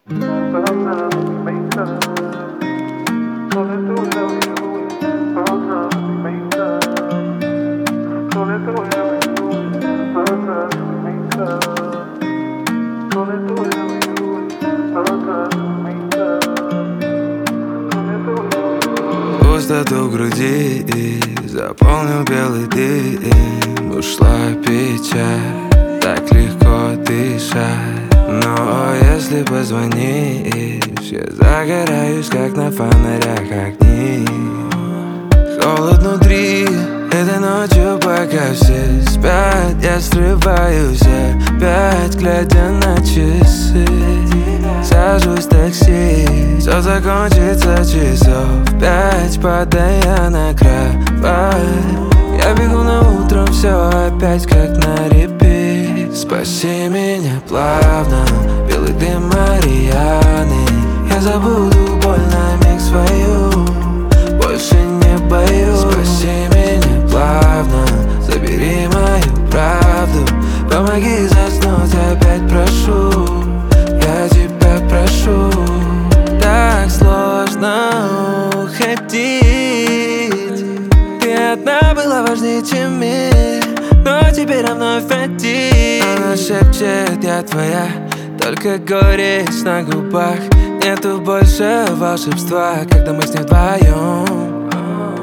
Пустоту в груди заполнил белый дым. Ушла печаль, так легко дышать. Но если позвонишь, я загораюсь, как на фонарях огни. Холод внутри, этой ночью, пока все спят, я срываюсь опять, глядя на часы. Сажусь в такси, все закончится часов 5, падая на кровать. Я бегу на утром, все опять как на репит. Спаси меня плавно, белый дым Марианы. Я забуду боль на миг свою, больше не боюсь. Спаси меня плавно, забери мою правду. Помоги заснуть, опять прошу, я тебя прошу. Так сложно уходить. Ты одна была важнее, чем мир, но теперь вновь один. Она шепчет, я твоя, только горечь на губах. Нету больше волшебства, когда мы с ней вдвоем.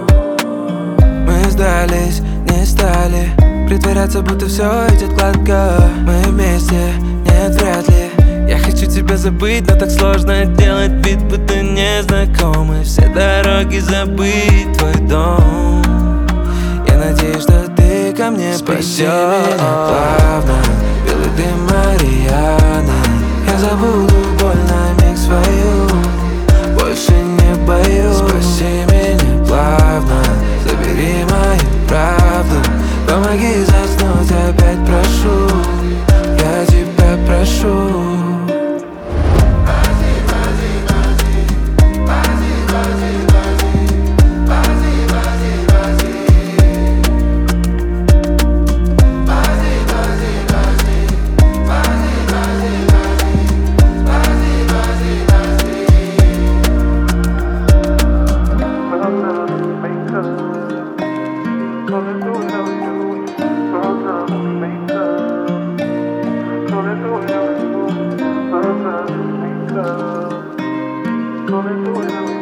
Мы сдались, не стали притворяться, будто все идет гладко. Мы вместе, нет, вряд ли. Я хочу тебя забыть, но так сложно делать вид, будто не знакомы. Все дороги забыть, твой дом. Я надеюсь, что ты ко мне придешь. Спаси меня плавно, белый дым Марианы. Я забуду боль на миг свою, больше не боюсь. Спаси меня плавно, забери мою правду. Помоги заснуть, опять прошу, я тебя прошу. Don't